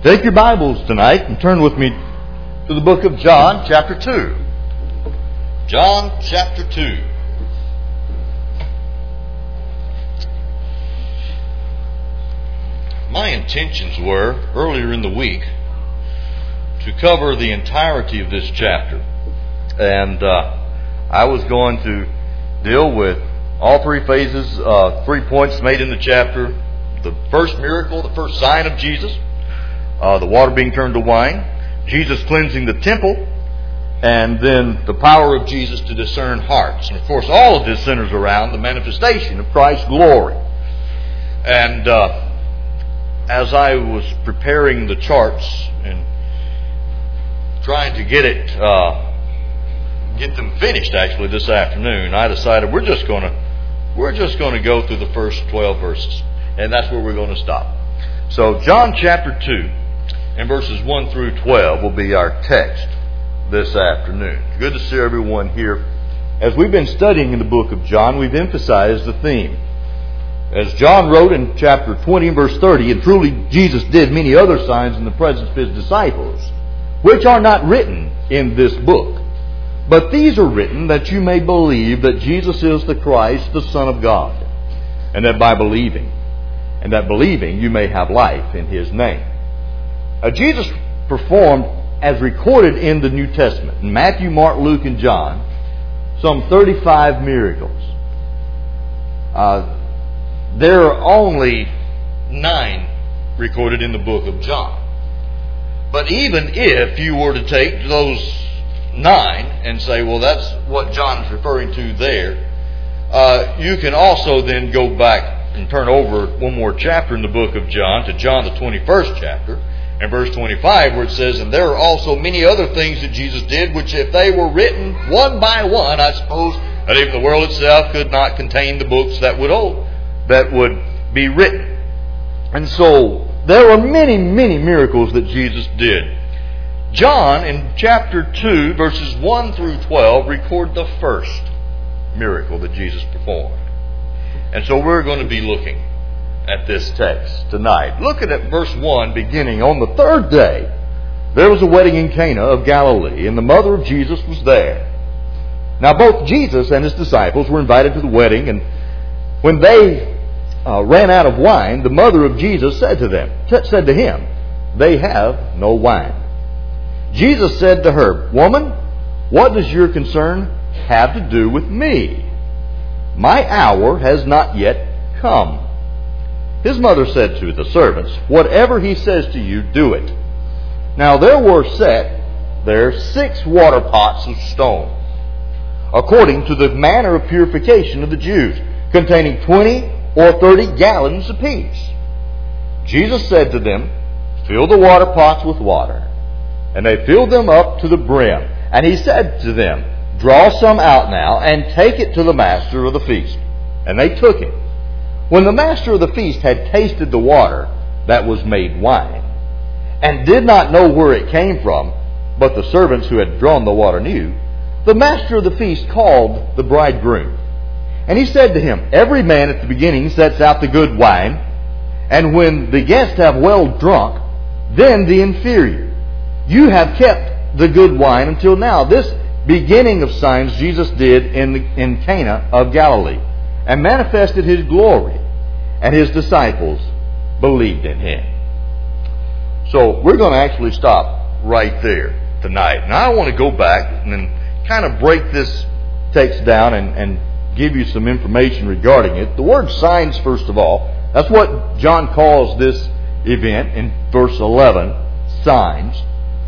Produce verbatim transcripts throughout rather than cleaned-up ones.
Take your Bibles tonight and turn with me to the book of John, chapter two. John, chapter two. My intentions were, earlier in the week, to cover the entirety of this chapter. And uh, I was going to deal with all three phases, uh, three points made in the chapter. The first miracle, the first sign of Jesus, uh, the water being turned to wine, Jesus cleansing the temple, and then the power of Jesus to discern hearts. And of course, all of this centers around the manifestation of Christ's glory. And uh, as I was preparing the charts and trying to get it, uh, get them finished actually this afternoon, I decided we're just going to we're just going to go through the first twelve verses, and that's where we're going to stop. So John chapter two and verses one through twelve will be our text this afternoon. Good to see everyone here. As we've been studying in the book of John, we've emphasized the theme. As John wrote in chapter twenty and verse thirty, and truly Jesus did many other signs in the presence of his disciples, which are not written in this book. But these are written that you may believe that Jesus is the Christ, the Son of God, and that by believing, and that believing you may have life in his name. Now, Jesus performed, as recorded in the New Testament, in Matthew, Mark, Luke, and John, some thirty-five miracles. Uh, there are only nine recorded in the book of John. But even if you were to take those nine and say, well, that's what John is referring to there, uh, you can also then go back and turn over one more chapter in the book of John to John the twenty-first chapter and verse twenty-five, where it says, and there are also many other things that Jesus did, which if they were written one by one, I suppose that even the world itself could not contain the books that would hold, that would be written. And so there are many, many miracles that Jesus did. John, in chapter two, verses one through twelve, record the first miracle that Jesus performed. And so we're going to be looking at this text tonight. Looking at verse one, beginning, on the third day, there was a wedding in Cana of Galilee, and the mother of Jesus was there. Now both Jesus and his disciples were invited to the wedding, and when they uh, ran out of wine, the mother of Jesus said to them, t- said to him, they have no wine. Jesus said to her, woman, what does your concern have to do with me? My hour has not yet come. His mother said to the servants, whatever he says to you, do it. Now there were set there six water pots of stone, according to the manner of purification of the Jews, containing twenty or thirty gallons apiece. Jesus said to them, fill the water pots with water. And they filled them up to the brim. And he said to them, draw some out now, and take it to the master of the feast. And they took it. When the master of the feast had tasted the water that was made wine, and did not know where it came from, but the servants who had drawn the water knew, the master of the feast called the bridegroom. And he said to him, every man at the beginning sets out the good wine, and when the guests have well drunk, then the inferior. You have kept the good wine until now. This beginning of signs Jesus did in, the, in Cana of Galilee, and manifested his glory, and his disciples believed in him. So we're going to actually stop right there tonight. Now I want to go back and then kind of break this text down and, and give you some information regarding it. The word signs, first of all, that's what John calls this event in verse eleven, signs.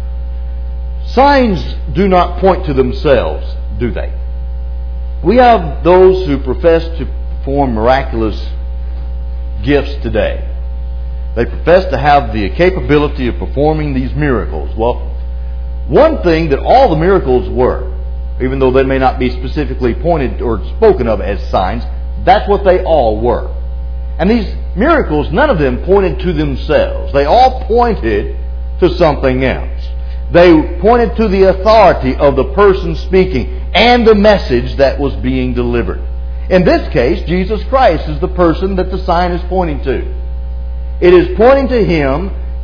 Signs do not point to themselves, do they? We have those who profess to perform miraculous gifts today. They profess to have the capability of performing these miracles. Well, one thing that all the miracles were, even though they may not be specifically pointed or spoken of as signs, that's what they all were. And these miracles, none of them pointed to themselves. They all pointed to something else. They pointed to the authority of the person speaking and the message that was being delivered. In this case, Jesus Christ is the person that the sign is pointing to. It is pointing to Him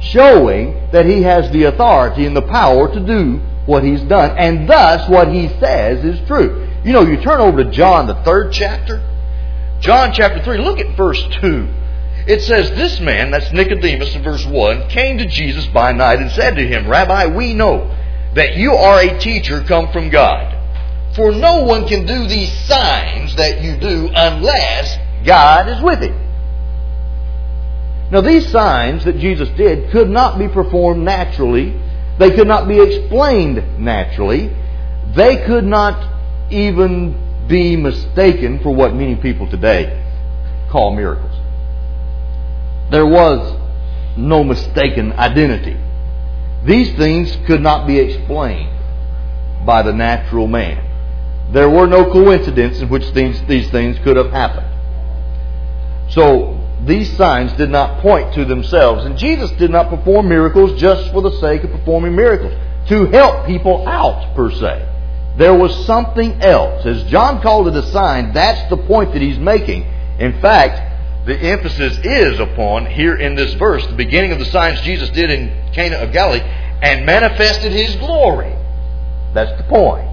showing that he has the authority and the power to do what he's done. And thus what he says is true. You know, you turn over to John, the third chapter. John chapter three, look at verse two. It says, this man, that's Nicodemus in verse one, came to Jesus by night and said to him, Rabbi, we know that you are a teacher come from God. For no one can do these signs that you do unless God is with him. Now these signs that Jesus did could not be performed naturally. They could not be explained naturally. They could not even be mistaken for what many people today call miracles. There was no mistaken identity. These things could not be explained by the natural man. There were no coincidences in which these, these things could have happened. So these signs did not point to themselves. And Jesus did not perform miracles just for the sake of performing miracles, to help people out per se. There was something else. As John called it a sign, that's the point that he's making. In fact, the emphasis is upon, here in this verse, the beginning of the signs Jesus did in Cana of Galilee, and manifested his glory. That's the point.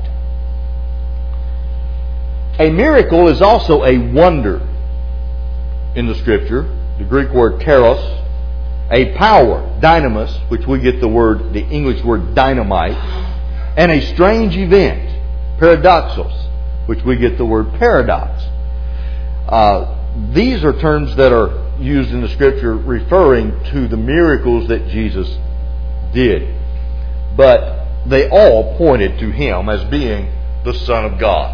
A miracle is also a wonder in the Scripture. The Greek word kairos. A power, dynamis, which we get the word, the English word dynamite. And a strange event, paradoxos, which we get the word paradox. Uh, these are terms that are used in the Scripture referring to the miracles that Jesus did. But they all pointed to Him as being the Son of God.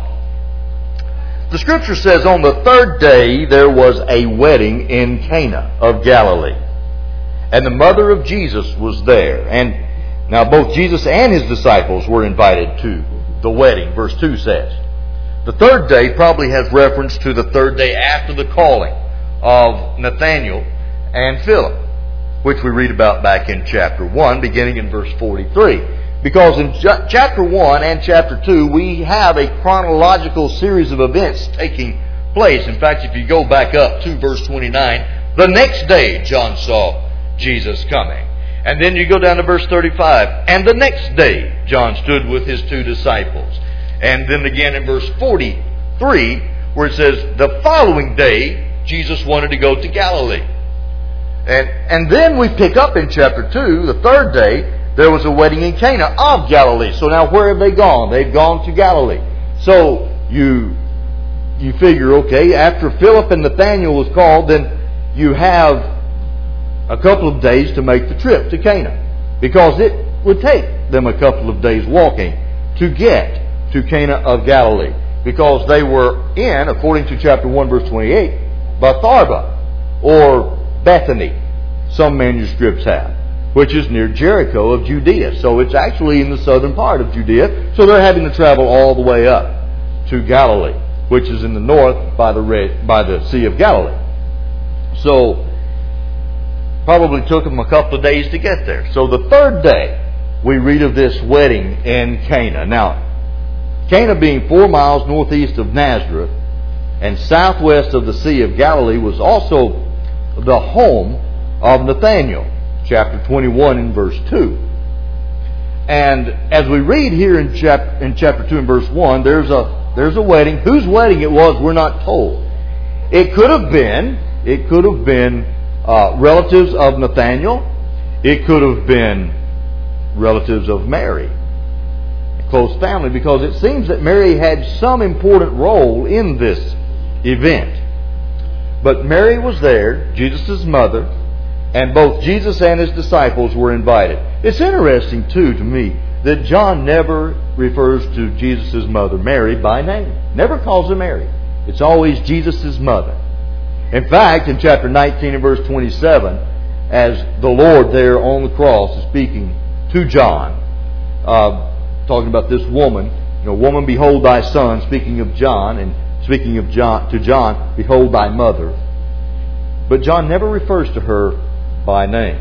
The Scripture says on the third day there was a wedding in Cana of Galilee. And the mother of Jesus was there. And now both Jesus and His disciples were invited to the wedding, verse two says. The third day probably has reference to the third day after the calling of Nathanael and Philip, which we read about back in chapter one, beginning in verse forty-three. Because in ch- chapter one and chapter two, we have a chronological series of events taking place. In fact, if you go back up to verse twenty-nine, the next day John saw Jesus coming. And then you go down to verse thirty-five, and the next day John stood with his two disciples. And then again in verse forty-three, where it says, the following day Jesus wanted to go to Galilee. And, and then we pick up in chapter two, the third day, there was a wedding in Cana of Galilee. So now where have they gone? They've gone to Galilee. So you you figure, okay, after Philip and Nathanael was called, then you have a couple of days to make the trip to Cana. Because it would take them a couple of days walking to get to Cana of Galilee. Because they were in, according to chapter one, verse twenty-eight, Bethabara, or Bethany, some manuscripts have, which is near Jericho of Judea. So it's actually in the southern part of Judea. So they're having to travel all the way up to Galilee, which is in the north by the Red, by the Sea of Galilee. So probably took them a couple of days to get there. So the third day, we read of this wedding in Cana. Now, Cana being four miles northeast of Nazareth and southwest of the Sea of Galilee was also the home of Nathanael. Chapter twenty-one and verse two. And as we read here in chapter in chapter two and verse one, there's a there's a wedding. Whose wedding it was, we're not told. It could have been it could have been uh, relatives of Nathanael. It could have been relatives of Mary, a close family, because it seems that Mary had some important role in this event. But Mary was there, Jesus' mother, and both Jesus and His disciples were invited. It's interesting, too, to me, that John never refers to Jesus' mother, Mary, by name. Never calls her Mary. It's always Jesus' mother. In fact, in chapter nineteen and verse twenty-seven, as the Lord there on the cross is speaking to John, uh, talking about this woman, you know, woman, behold thy son, speaking of John, and speaking of John to John, behold thy mother. But John never refers to her by name.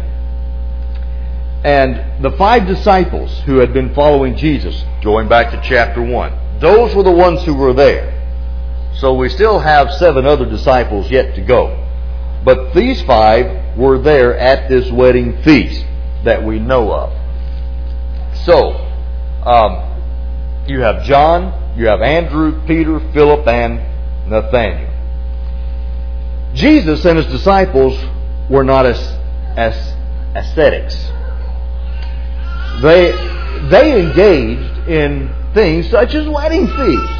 And the five disciples who had been following Jesus, going back to chapter one, those were the ones who were there. So we still have seven other disciples yet to go. But these five were there at this wedding feast that we know of. So, um, you have John, you have Andrew, Peter, Philip, and Nathanael. Jesus and his disciples were not as, as ascetics. They, they engaged in things such as wedding feasts.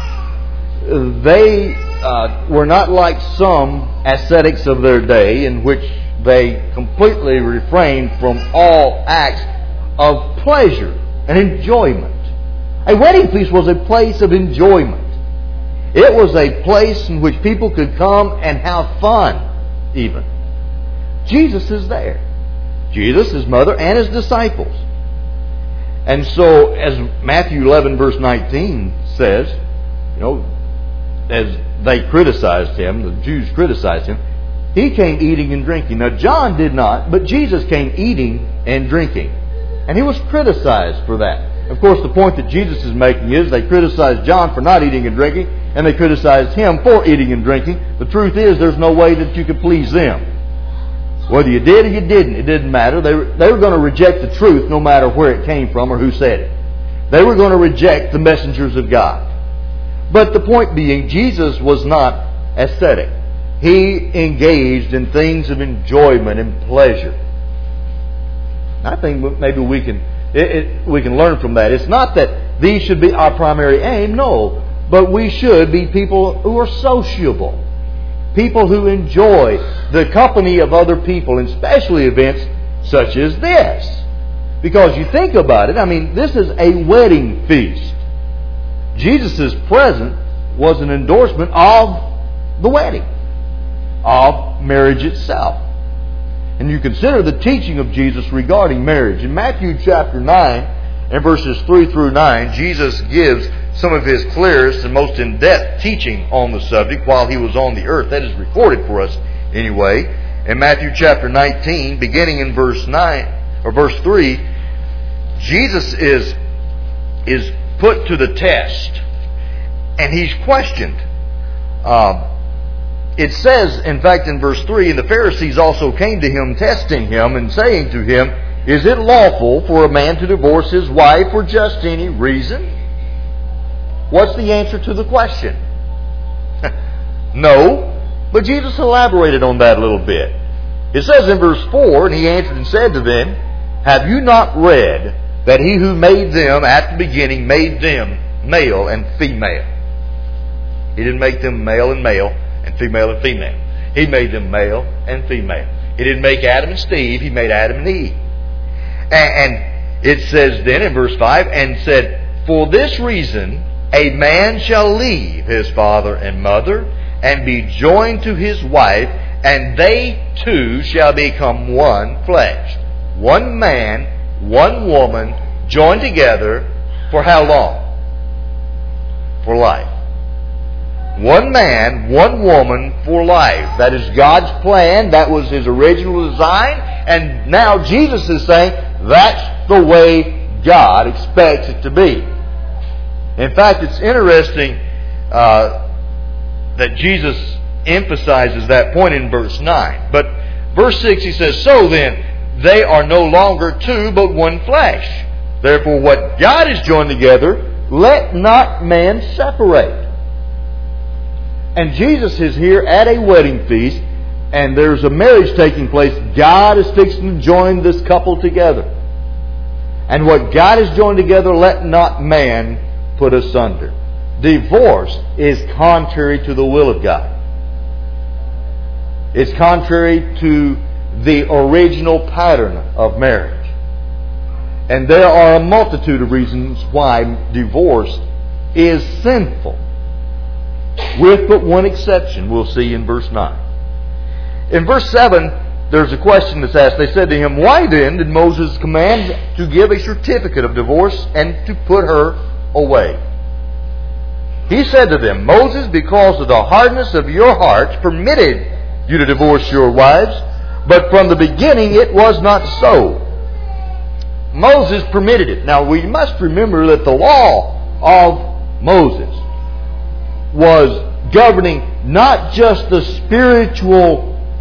They uh, were not like some ascetics of their day, in which they completely refrained from all acts of pleasure and enjoyment. A wedding feast was a place of enjoyment. It was a place in which people could come and have fun, even. Jesus is there. Jesus, his mother, and his disciples. And so, as Matthew eleven verse nineteen says, you know, as they criticized him, the Jews criticized him, he came eating and drinking. Now, John did not, but Jesus came eating and drinking. And he was criticized for that. Of course, the point that Jesus is making is they criticized John for not eating and drinking, and they criticized him for eating and drinking. The truth is, there's no way that you could please them. Whether you did or you didn't, it didn't matter. They were, they were going to reject the truth no matter where it came from or who said it. They were going to reject the messengers of God. But the point being, Jesus was not ascetic. He engaged in things of enjoyment and pleasure. I think maybe we can it, it, we can learn from that. It's not that these should be our primary aim, no. But we should be people who are sociable. People who enjoy the company of other people, and especially events such as this. Because you think about it, I mean, this is a wedding feast. Jesus' presence was an endorsement of the wedding, of marriage itself. And you consider the teaching of Jesus regarding marriage. In Matthew chapter nine and verses three through nine, Jesus gives some of his clearest and most in-depth teaching on the subject while he was on the earth. That is recorded for us anyway. In Matthew chapter nineteen, beginning in verse nine or verse three, Jesus is is put to the test, and he's questioned. Um, it says, in fact, in verse three, and the Pharisees also came to him, testing him and saying to him, "Is it lawful for a man to divorce his wife for just any reason?" What's the answer to the question? No. But Jesus elaborated on that a little bit. It says in verse four, and he answered and said to them, "Have you not read that he who made them at the beginning made them male and female?" He didn't make them male and male and female and female. He made them male and female. He didn't make Adam and Steve. He made Adam and Eve. And it says then in verse five, and said, "For this reason a man shall leave his father and mother and be joined to his wife, and they two shall become one flesh." One man, one woman, joined together for how long? For life. One man, one woman for life. That is God's plan. That was his original design. And now Jesus is saying that's the way God expects it to be. In fact, it's interesting uh, that Jesus emphasizes that point in verse nine. But verse six, he says, "So then, they are no longer two, but one flesh. Therefore, what God has joined together, let not man separate." And Jesus is here at a wedding feast, and there's a marriage taking place. God is fixing to join this couple together. And what God has joined together, let not man put asunder. Divorce is contrary to the will of God. It's contrary to the original pattern of marriage. And there are a multitude of reasons why divorce is sinful, with but one exception we'll see in verse nine. In verse seven, there's a question that's asked. They said to him, "Why then did Moses command to give a certificate of divorce and to put her away?" He said to them, "Moses, because of the hardness of your hearts, permitted you to divorce your wives, but from the beginning it was not so." Moses permitted it. Now we must remember that the law of Moses was governing not just the spiritual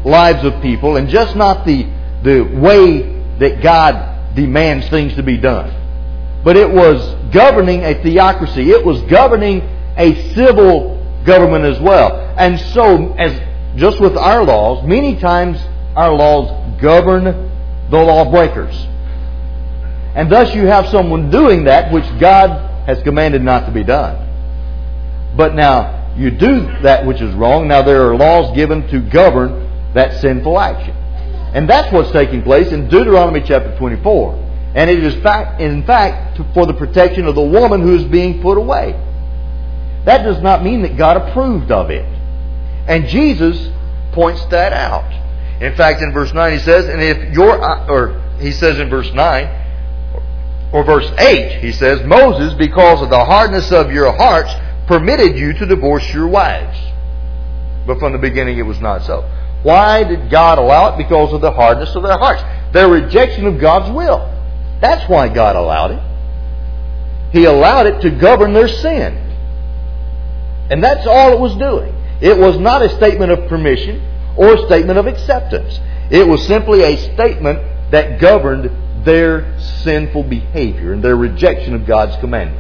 lives of people, and just not the, the way that God demands things to be done. But it was governing a theocracy. It was governing a civil government as well. And so, as just with our laws, many times our laws govern the lawbreakers. And thus you have someone doing that which God has commanded not to be done. But now, you do that which is wrong. Now there are laws given to govern that sinful action. And that's what's taking place in Deuteronomy chapter twenty-four. And it is fact, in fact for the protection of the woman who is being put away. That does not mean that God approved of it. And Jesus points that out. In fact, in verse nine he says, and if your, or he says in verse nine, or verse eight, he says, Moses, because of the hardness of your hearts, permitted you to divorce your wives. But from the beginning it was not so. Why did God allow it? Because of the hardness of their hearts. Their rejection of God's will. That's why God allowed it. He allowed it to govern their sin. And that's all it was doing. It was not a statement of permission or a statement of acceptance. It was simply a statement that governed their sinful behavior and their rejection of God's commandment.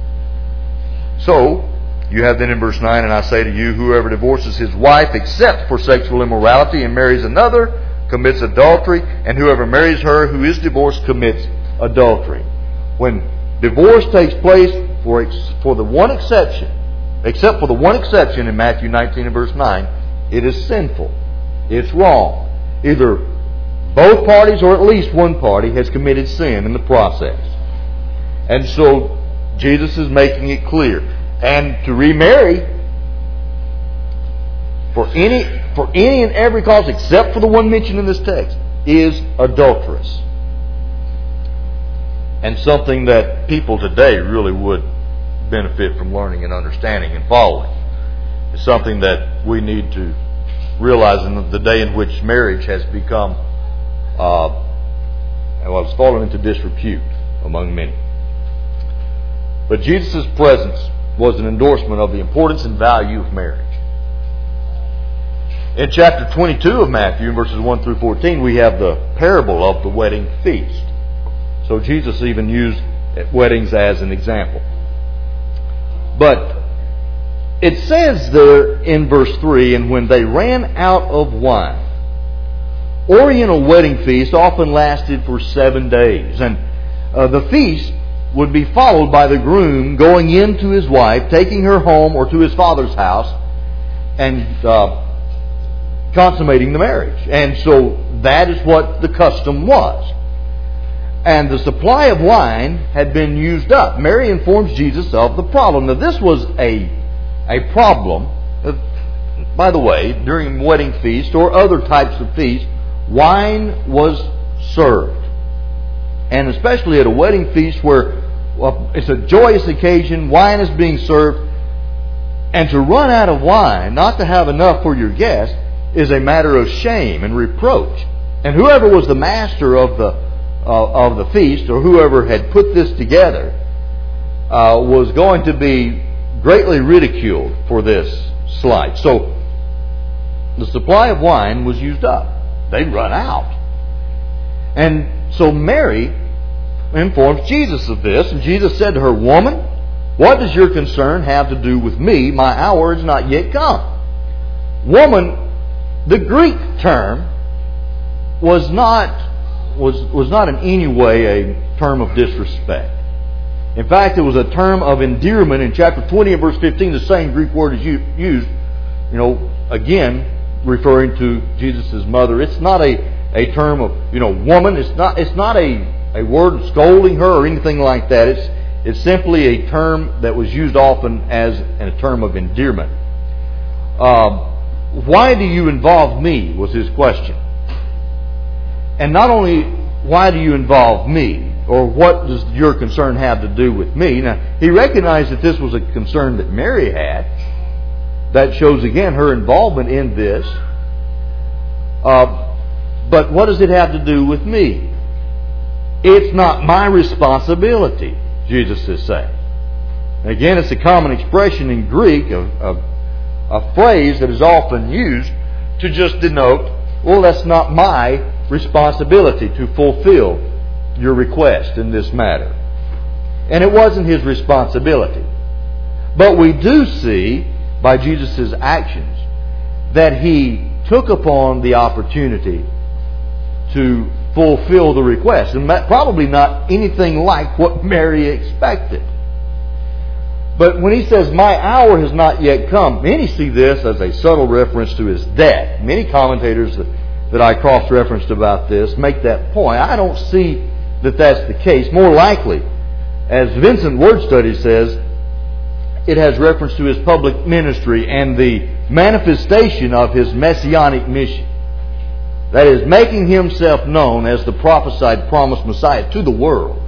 So, you have then in verse nine, and I say to you, whoever divorces his wife except for sexual immorality and marries another commits adultery, and whoever marries her who is divorced commits adultery. When divorce takes place, for ex- for the one exception, except for the one exception in Matthew nineteen and verse nine, it is sinful. It's wrong. Either both parties or at least one party has committed sin in the process. And so Jesus is making it clear. And to remarry for any for any and every cause except for the one mentioned in this text is adulterous. And something that people today really would benefit from learning and understanding and following. It's something that we need to realize in the day in which marriage has become uh, well, it's fallen into disrepute among many. But Jesus' presence was an endorsement of the importance and value of marriage. In chapter twenty-two of Matthew, verses one through fourteen, we have the parable of the wedding feast. So Jesus even used weddings as an example. But it says there in verse three, and when they ran out of wine. Oriental wedding feasts often lasted for seven days. And uh, the feast would be followed by the groom going in to his wife, taking her home or to his father's house, and uh, consummating the marriage. And so that is what the custom was. And the supply of wine had been used up. Mary informs Jesus of the problem. Now this was a, a problem. Uh, by the way, during wedding feast or other types of feast, wine was served. And especially at a wedding feast where well, it's a joyous occasion, wine is being served, and to run out of wine, not to have enough for your guest, is a matter of shame and reproach. And whoever was the master of the uh, of the feast, or whoever had put this together, uh, was going to be greatly ridiculed for this slight. So the supply of wine was used up. They'd run out. And so Mary informs Jesus of this, and Jesus said to her, Woman, what does your concern have to do with me? My hour is not yet come. Woman, the Greek term was not was was not in any way a term of disrespect. In fact, it was a term of endearment. In chapter twenty and verse fifteen, the same Greek word is used, you know, again, referring to Jesus' mother. It's not a, a term of, you know, woman. It's not it's not a, a word scolding her or anything like that. It's it's simply a term that was used often as a term of endearment. Uh, why do you involve me, was his question. And not only why do you involve me, or what does your concern have to do with me? Now, he recognized that this was a concern that Mary had. That shows again her involvement in this. Uh, but what does it have to do with me? It's not my responsibility, Jesus is saying. Again, it's a common expression in Greek, of, of a phrase that is often used to just denote well, that's not my responsibility to fulfill your request in this matter. And it wasn't his responsibility. But we do see by Jesus' actions that he took upon the opportunity to fulfill the request. And probably not anything like what Mary expected. But when he says, my hour has not yet come, many see this as a subtle reference to his death. Many commentators that, that I cross-referenced about this make that point. I don't see that that's the case. More likely, as Vincent Word Study says, it has reference to his public ministry and the manifestation of his messianic mission. That is, making himself known as the prophesied promised Messiah to the world.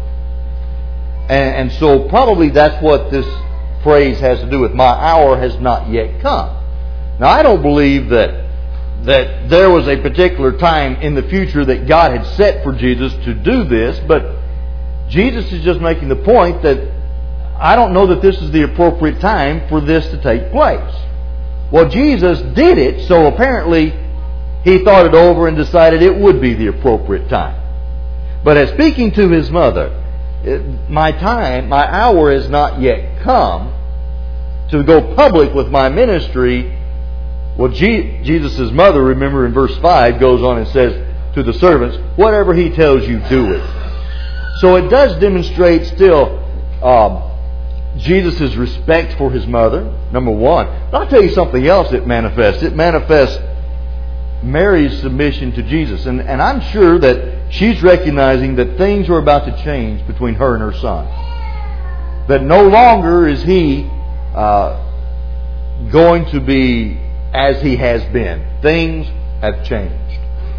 And, and so probably that's what this phrase has to do with, my hour has not yet come. Now, I don't believe that that there was a particular time in the future that God had set for Jesus to do this, but Jesus is just making the point that I don't know that this is the appropriate time for this to take place. Well, Jesus did it, so apparently he thought it over and decided it would be the appropriate time. But as speaking to his mother, my time, my hour has not yet come to go public with my ministry. Well, Jesus' mother, remember in verse five, goes on and says to the servants, whatever he tells you, do it. So it does demonstrate still um, Jesus' respect for his mother, number one. But I'll tell you something else it manifests. It manifests Mary's submission to Jesus. And, and I'm sure that she's recognizing that things are about to change between her and her son. That no longer is he uh, going to be as he has been. Things have changed.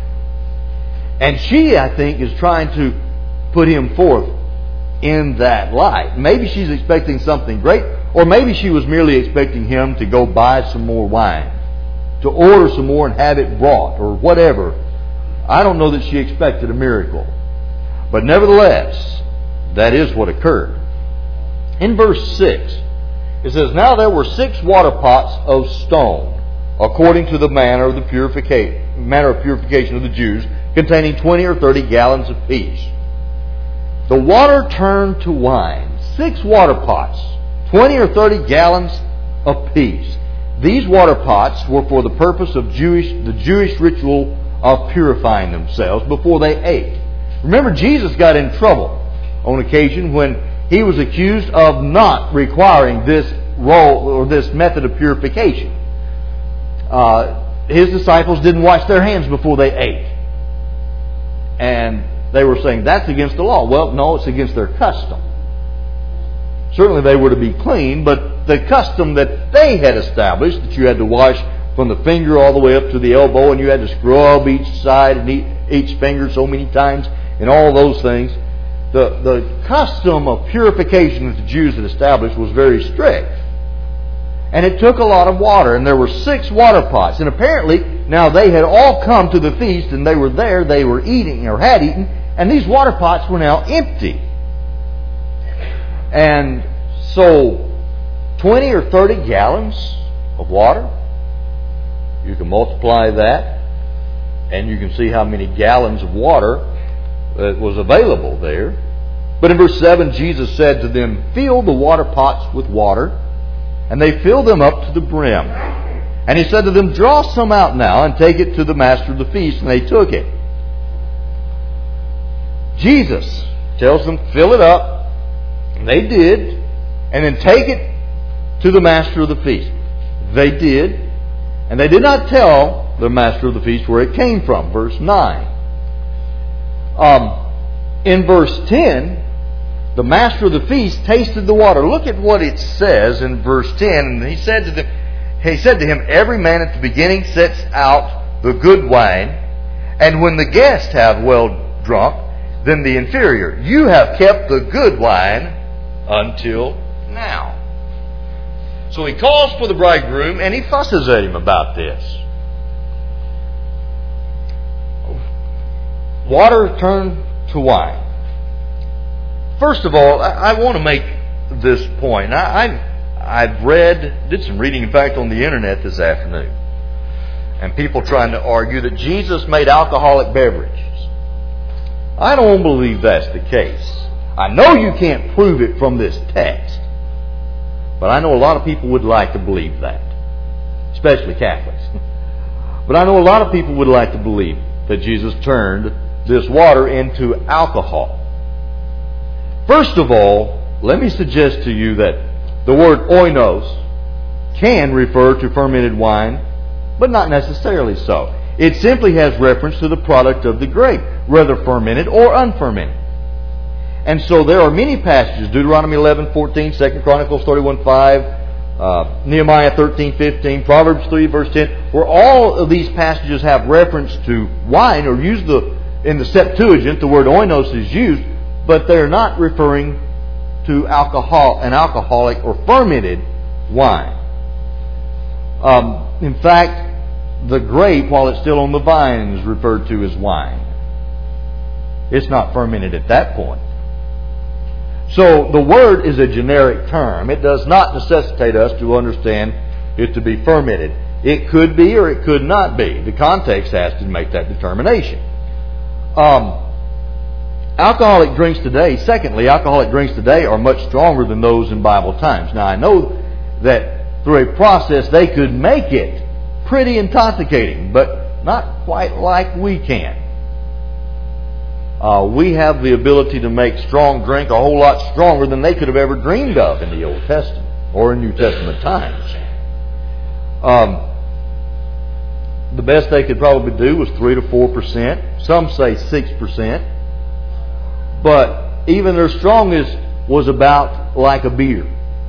And she, I think, is trying to put him forth in that light. Maybe she's expecting something great, or maybe she was merely expecting him to go buy some more wine, to order some more and have it brought, or whatever. I don't know that she expected a miracle. But nevertheless, that is what occurred. In verse six, it says, now there were six water pots of stone, according to the manner of the purification, manner of purification of the Jews, containing twenty or thirty gallons apiece. The water turned to wine. Six water pots, twenty or thirty gallons apiece. These water pots were for the purpose of Jewish, the Jewish ritual of purifying themselves before they ate. Remember, Jesus got in trouble on occasion when he was accused of not requiring this role or this method of purification. Uh, his disciples didn't wash their hands before they ate. And they were saying, that's against the law. Well, no, it's against their custom. Certainly they were to be clean, but the custom that they had established, that you had to wash from the finger all the way up to the elbow, and you had to scrub each side and each finger so many times, and all those things, the, the custom of purification that the Jews had established was very strict. And it took a lot of water, and there were six water pots. And apparently, now they had all come to the feast, and they were there, they were eating, or had eaten, and these water pots were now empty. And so, twenty or thirty gallons of water, you can multiply that, and you can see how many gallons of water that was available there. But in verse seven, Jesus said to them, fill the water pots with water. And they filled them up to the brim. And he said to them, draw some out now and take it to the master of the feast. And they took it. Jesus tells them, fill it up. And they did. And then take it to the master of the feast. They did. And they did not tell the master of the feast where it came from. Verse nine. Um, in verse ten, the master of the feast tasted the water. Look at what it says in verse ten. And he said to them, he said to him, every man at the beginning sets out the good wine, and when the guests have well drunk, then the inferior. You have kept the good wine until now. So he calls for the bridegroom, and he fusses at him about this. Water turned to wine. First of all, I, I want to make this point. I, I've, I've read, did some reading, in fact, on the internet this afternoon. and people trying to argue that Jesus made alcoholic beverages. I don't believe that's the case. I know you can't prove it from this text, but I know a lot of people would like to believe that, especially Catholics. But I know a lot of people would like to believe that Jesus turned this water into alcohol. First of all, let me suggest to you that the word oinos can refer to fermented wine, but not necessarily so. It simply has reference to the product of the grape, whether fermented or unfermented. And so there are many passages, Deuteronomy eleven fourteen, Second Chronicles thirty-one five, uh, Nehemiah thirteen fifteen, Proverbs three verse ten, where all of these passages have reference to wine, or use the, in the Septuagint, the word oinos is used, but they're not referring to alcohol, an alcoholic or fermented wine. Um, in fact, the grape, while it's still on the vine, is referred to as wine. It's not fermented at that point. So the word is a generic term. It does not necessitate us to understand it to be fermented. It could be or it could not be. The context has to make that determination. Um, alcoholic drinks today, secondly, alcoholic drinks today are much stronger than those in Bible times. Now I know that through a process they could make it pretty intoxicating, but not quite like we can. Uh, we have the ability to make strong drink a whole lot stronger than they could have ever dreamed of in the Old Testament or in New Testament times. Um, the best they could probably do was three to four percent. Some say six percent. But even their strongest was about like a beer.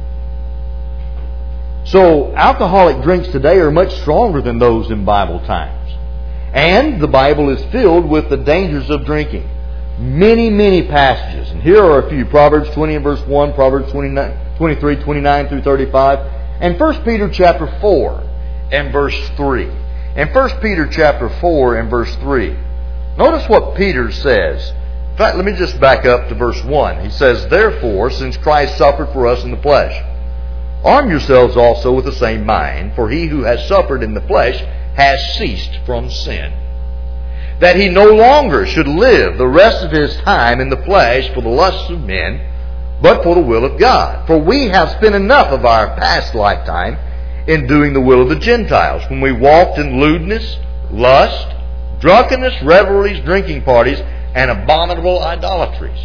So alcoholic drinks today are much stronger than those in Bible times. And the Bible is filled with the dangers of drinking. Many, many passages. And here are a few. Proverbs twenty and verse one, Proverbs twenty-three, twenty-nine through thirty-five, and First Peter chapter four and verse three. In First Peter chapter four and verse three, notice what Peter says. In fact, let me just back up to verse one. He says, "Therefore, since Christ suffered for us in the flesh, arm yourselves also with the same mind, for he who has suffered in the flesh has ceased from sin, that he no longer should live the rest of his time in the flesh for the lusts of men, but for the will of God. For we have spent enough of our past lifetime in doing the will of the Gentiles, when we walked in lewdness, lust, drunkenness, revelries, drinking parties, and abominable idolatries."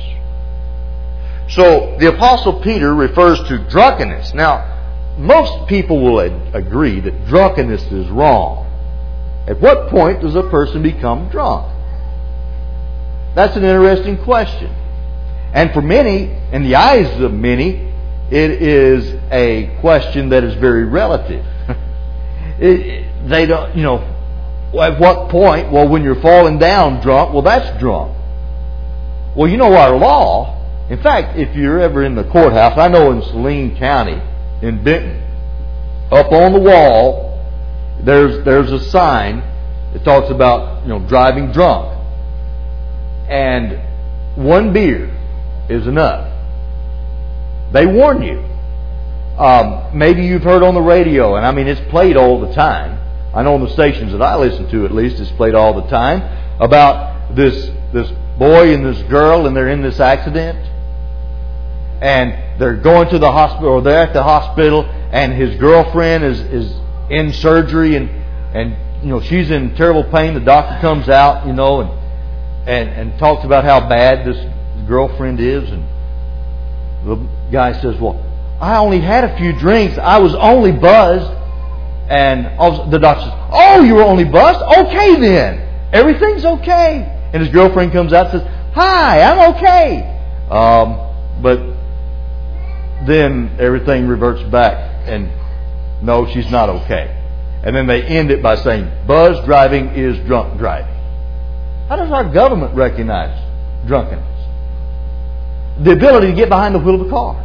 So the Apostle Peter refers to drunkenness. Now, most people will agree that drunkenness is wrong. At what point does a person become drunk? That's an interesting question. And for many, in the eyes of many, it is a question that is very relative. it, they don't, you know, at what point? Well, when you're falling down drunk, well, that's drunk. Well, you know our law. In fact, if you're ever in the courthouse, I know in Saline County, in Benton, up on the wall, there's there's a sign that talks about, you know, driving drunk. And one beer is enough. They warn you. Um, maybe you've heard on the radio, and I mean it's played all the time. I know on the stations that I listen to, at least, it's played all the time, about this this boy and this girl, and they're in this accident. And they're going to the hospital, or they're at the hospital, and his girlfriend is, is in surgery, and, and you know she's in terrible pain. The doctor comes out, you know, and and, and talks about how bad this girlfriend is, and the guy says, "Well, I only had a few drinks. I was only buzzed." And the doctor says, "Oh, you were only buzzed? Okay then. Everything's okay." And his girlfriend comes out and says, "Hi, I'm okay." Um, but then everything reverts back, and no, she's not okay. And then they end it by saying, "Buzz driving is drunk driving." How does our government recognize drunkenness? The ability to get behind the wheel of the car.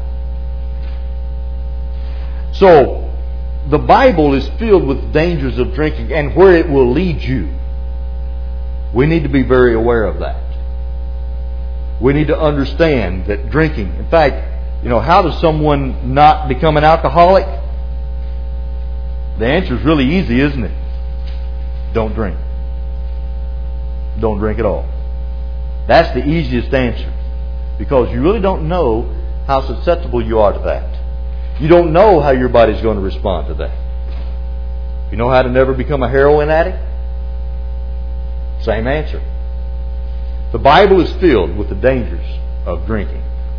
So, the Bible is filled with dangers of drinking and where it will lead you. We need to be very aware of that. We need to understand that drinking, in fact, you know, how does someone not become an alcoholic? The answer is really easy, isn't it? don't drink. Don't drink at all. That's the easiest answer. Because you really don't know how susceptible you are to that. You don't know how your body's going to respond to that. You know how to never become a heroin addict? Same answer. The Bible is filled with the dangers of drinking.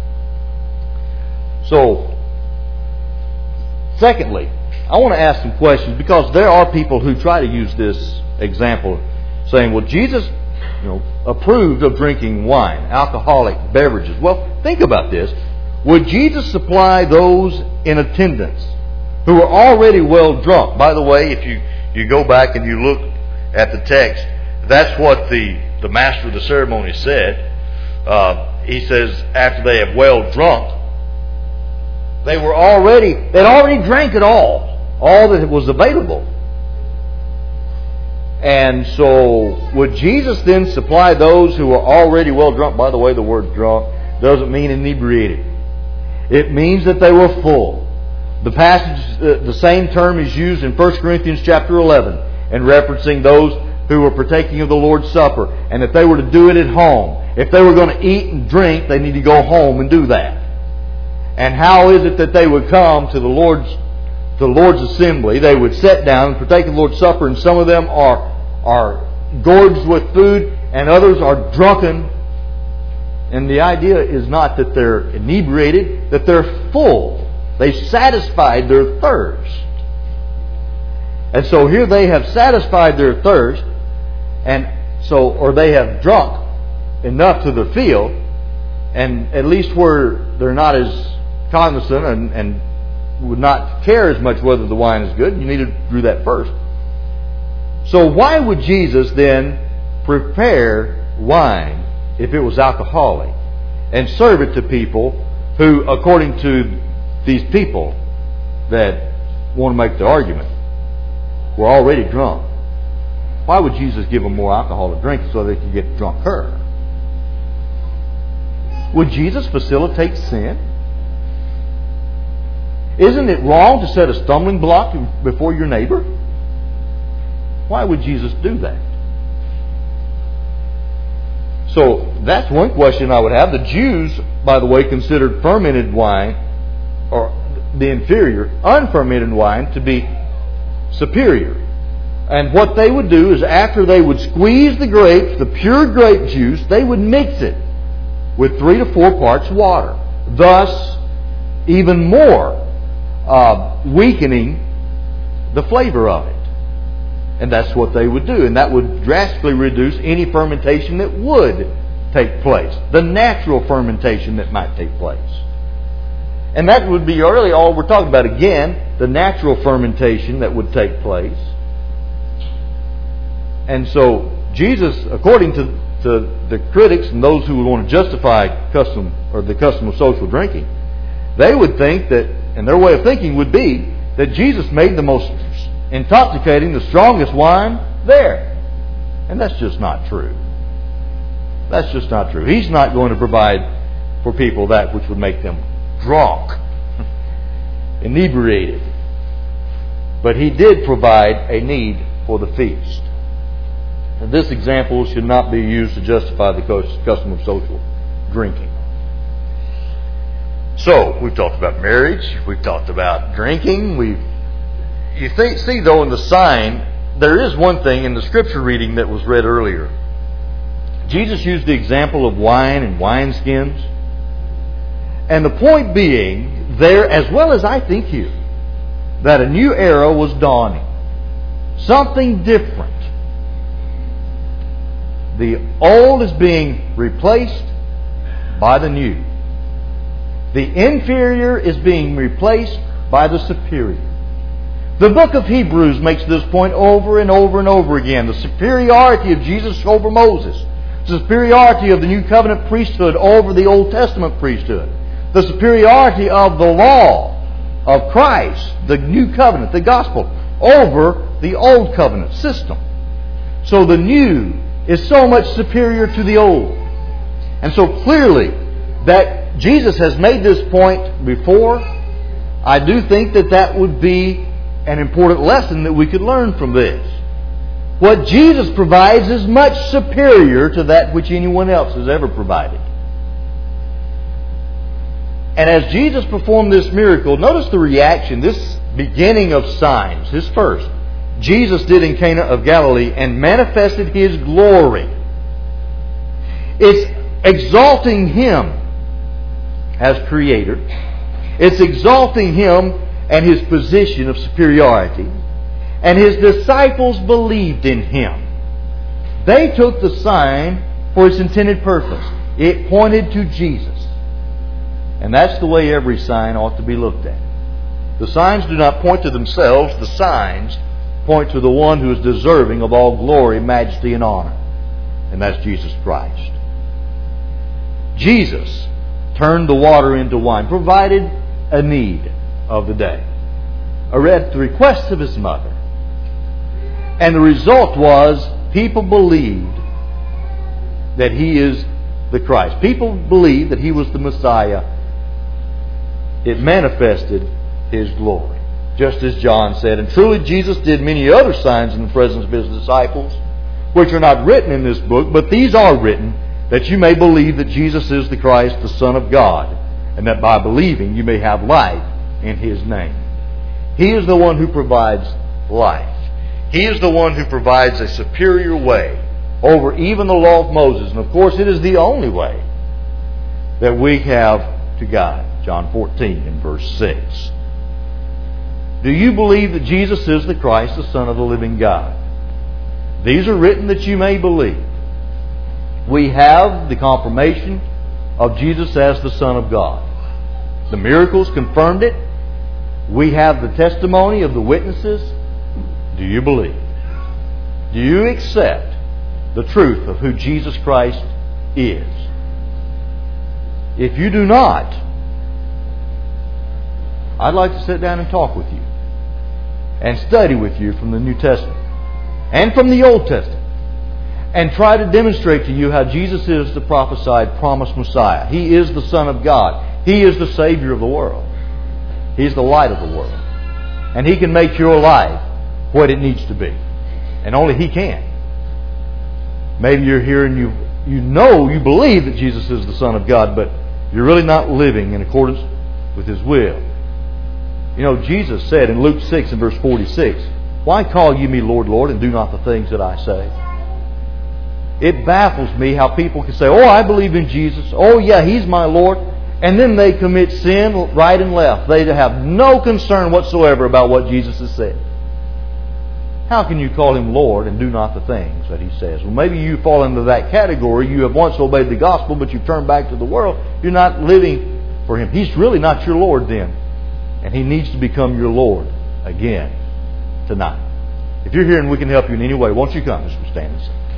So, secondly, I want to ask some questions because there are people who try to use this example saying, well, Jesus, you know, approved of drinking wine, alcoholic beverages. Well, think about this. Would Jesus supply those in attendance who are already well drunk? By the way, if you, you go back and you look at the text, that's what the, the master of the ceremony said. Uh, he says, after they have well drunk, they were already, they'd already drank it all, all that was available. And so, would Jesus then supply those who are already well drunk? By the way, the word drunk doesn't mean inebriated. It means that they were full. The passage, uh, the same term is used in First Corinthians chapter eleven, in referencing those who were partaking of the Lord's Supper, and that they were to do it at home. If they were going to eat and drink, they need to go home and do that. And how is it that they would come to the Lord's to the Lord's assembly? They would sit down and partake of the Lord's Supper, and some of them are are gorged with food, and others are drunken. And the idea is not that they're inebriated, that they're full. They satisfied their thirst. And so here they have satisfied their thirst, and so or they have drunk enough to the fill, and at least where they're not as cognizant and, and would not care as much whether the wine is good, you need to do that first. So why would Jesus then prepare wine if it was alcoholic and serve it to people who, according to these people that want to make the argument, were already drunk? Why would Jesus give them more alcohol to drink so they could get drunker? Would Jesus facilitate sin? Isn't it wrong to set a stumbling block before your neighbor? Why would Jesus do that? So that's one question I would have. The Jews, by the way, considered fermented wine, or the inferior, unfermented wine, to be superior. And what they would do is after they would squeeze the grapes, the pure grape juice, they would mix it with three to four parts water, thus even more uh, weakening the flavor of it. And that's what they would do. And that would drastically reduce any fermentation that would take place, the natural fermentation that might take place. And that would be really all we're talking about. Again, the natural fermentation that would take place. And so Jesus, according to, to the critics and those who would want to justify custom or the custom of social drinking, they would think that, and their way of thinking would be, that Jesus made the most intoxicating, the strongest wine there. And that's just not true. That's just not true. He's not going to provide for people that which would make them drunk, inebriated. But He did provide a need for the feast. And this example should not be used to justify the custom of social drinking. So, we've talked about marriage, we've talked about drinking, we've You think, see, though, in the sign, there is one thing in the scripture reading that was read earlier. Jesus used the example of wine and wineskins. And the point being, there, as well as I think here, that a new era was dawning. Something different. The old is being replaced by the new. The inferior is being replaced by the superior. The book of Hebrews makes this point over and over and over again. The superiority of Jesus over Moses. The superiority of the New Covenant priesthood over the Old Testament priesthood. The superiority of the law of Christ, the New Covenant, the Gospel, over the Old Covenant system. So the new is so much superior to the old. And so clearly that Jesus has made this point before. I do think that that would be an important lesson that we could learn from this. What Jesus provides is much superior to that which anyone else has ever provided. And as Jesus performed this miracle, notice the reaction, this beginning of signs, his first, Jesus did in Cana of Galilee and manifested His glory. It's exalting Him as Creator. It's exalting Him and His position of superiority. And His disciples believed in Him. They took the sign for its intended purpose. It pointed to Jesus. And that's the way every sign ought to be looked at. The signs do not point to themselves. The signs point to the one who is deserving of all glory, majesty, and honor. And that's Jesus Christ. Jesus turned the water into wine, provided a need of the day, at the request of His mother. And the result was people believed that He is the Christ. People believed that He was the Messiah. It manifested His glory. Just as John said, and truly Jesus did many other signs in the presence of His disciples, which are not written in this book, but these are written that you may believe that Jesus is the Christ, the Son of God, and that by believing you may have life in His name. He is the one who provides life. He is the one who provides a superior way over even the law of Moses. And of course it is the only way that we have to God. John fourteen and verse six. Do you believe that Jesus is the Christ, the Son of the living God? These are written that you may believe. We have the confirmation of Jesus as the Son of God. The miracles confirmed it. We have the testimony of the witnesses. Do you believe? Do you accept the truth of who Jesus Christ is? If you do not, I'd like to sit down and talk with you and study with you from the New Testament and from the Old Testament and try to demonstrate to you how Jesus is the prophesied promised Messiah. He is the Son of God. He is the Savior of the world. He's the light of the world. And He can make your life what it needs to be. And only He can. Maybe you're here and you you know, you believe that Jesus is the Son of God, but you're really not living in accordance with His will. You know, Jesus said in Luke six and verse forty-six, "Why call you me Lord, Lord, and do not the things that I say?" It baffles me how people can say, "Oh, I believe in Jesus. Oh, yeah, He's my Lord." And then they commit sin right and left. They have no concern whatsoever about what Jesus has said. How can you call Him Lord and do not the things that He says? Well, maybe you fall into that category. You have once obeyed the gospel, but you've turned back to the world. You're not living for Him. He's really not your Lord then. And He needs to become your Lord again tonight. If you're here and we can help you in any way, won't you come as we stand and sing?